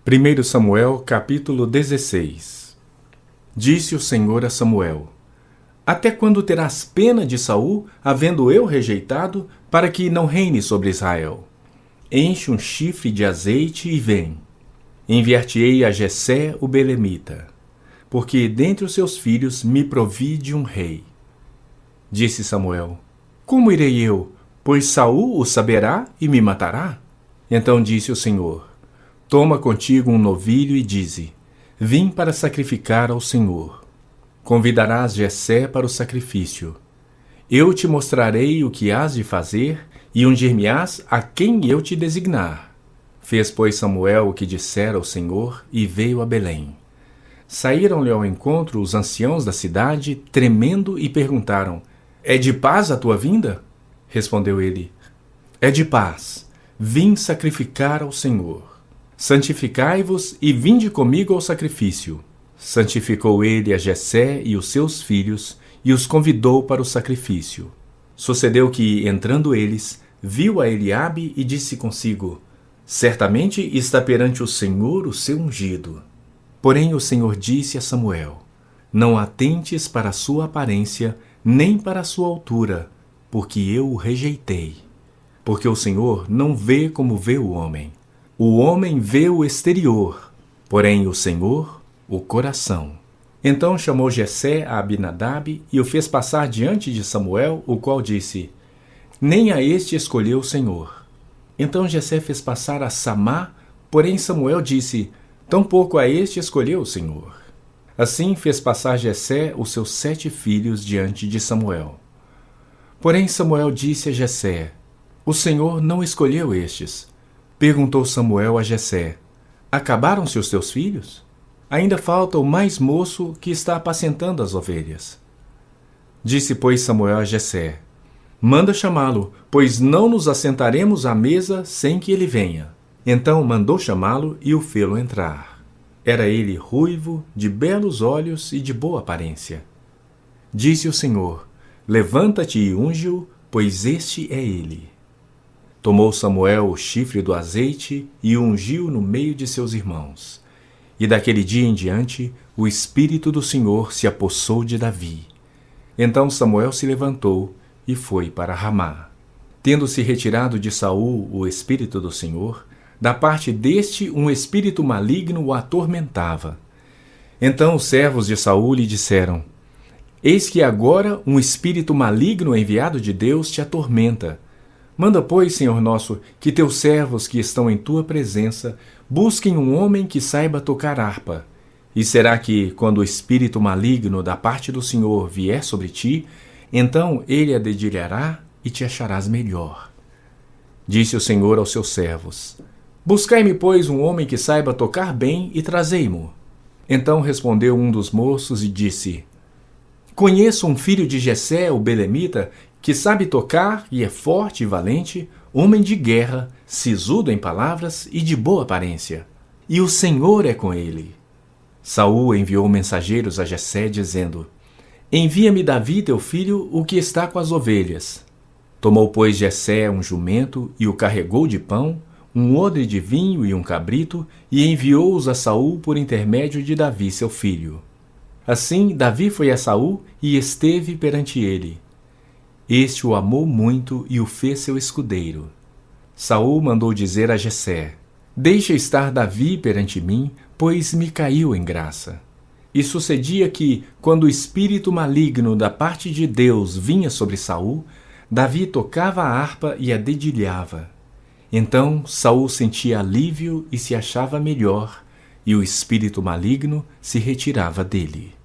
1 Samuel, capítulo 16. Disse o Senhor a Samuel: Até quando terás pena de Saul, havendo eu rejeitado, para que não reine sobre Israel? Enche um chifre de azeite e vem. Enviar-te-ei a Jessé o belemita, porque dentre os seus filhos me provi de um rei. Disse Samuel: Como irei eu? Pois Saul o saberá e me matará. Então disse o Senhor: Toma contigo um novilho e dize: Vim para sacrificar ao Senhor. Convidarás Jessé para o sacrifício. Eu te mostrarei o que hás de fazer e ungir-me-ás a quem eu te designar. Fez, pois, Samuel o que dissera ao Senhor e veio a Belém. Saíram-lhe ao encontro os anciãos da cidade, tremendo, e perguntaram: É de paz a tua vinda? Respondeu ele: É de paz. Vim sacrificar ao Senhor. Santificai-vos e vinde comigo ao sacrifício. Santificou ele a Jessé e os seus filhos, e os convidou para o sacrifício. Sucedeu que, entrando eles, viu a Eliabe e disse consigo: Certamente está perante o Senhor o seu ungido. Porém o Senhor disse a Samuel: Não atentes para a sua aparência, nem para a sua altura, porque eu o rejeitei. Porque o Senhor não vê como vê o homem. O homem vê o exterior, porém o Senhor, o coração. Então chamou Jessé a Abinadab e o fez passar diante de Samuel, o qual disse: Nem a este escolheu o Senhor. Então Jessé fez passar a Samá, porém Samuel disse: Tampouco a este escolheu o Senhor. Assim fez passar Jessé os seus 7 filhos diante de Samuel. Porém Samuel disse a Jessé: O Senhor não escolheu estes. Perguntou Samuel a Jessé: Acabaram-se os teus filhos? Ainda falta o mais moço que está apacentando as ovelhas. Disse, pois, Samuel a Jessé: Manda chamá-lo, pois não nos assentaremos à mesa sem que ele venha. Então mandou chamá-lo e o fê-lo entrar. Era ele ruivo, de belos olhos e de boa aparência. Disse o Senhor: Levanta-te e unge-o, pois este é ele. Tomou Samuel o chifre do azeite e o ungiu no meio de seus irmãos. E daquele dia em diante, o Espírito do Senhor se apossou de Davi. Então Samuel se levantou e foi para Ramá. Tendo-se retirado de Saul o Espírito do Senhor, da parte deste um espírito maligno o atormentava. Então os servos de Saul lhe disseram: Eis que agora um espírito maligno enviado de Deus te atormenta. Manda, pois, Senhor nosso, que teus servos que estão em tua presença busquem um homem que saiba tocar harpa. E será que, quando o espírito maligno da parte do Senhor vier sobre ti, então ele a dedilhará e te acharás melhor. Disse o Senhor aos seus servos: Buscai-me, pois, um homem que saiba tocar bem e trazei-mo. Então respondeu um dos moços e disse: Conheço um filho de Jessé, o belemita, que sabe tocar e é forte e valente, homem de guerra, sisudo em palavras e de boa aparência. E o Senhor é com ele. Saul enviou mensageiros a Jessé, dizendo: Envia-me Davi, teu filho, o que está com as ovelhas. Tomou, pois, Jessé um jumento e o carregou de pão, um odre de vinho e um cabrito, e enviou-os a Saul por intermédio de Davi, seu filho. Assim, Davi foi a Saul e esteve perante ele. Este o amou muito e o fez seu escudeiro. Saul mandou dizer a Jessé: Deixa estar Davi perante mim, pois me caiu em graça. E sucedia que, quando o espírito maligno da parte de Deus vinha sobre Saul, Davi tocava a harpa e a dedilhava. Então Saul sentia alívio e se achava melhor, e o espírito maligno se retirava dele.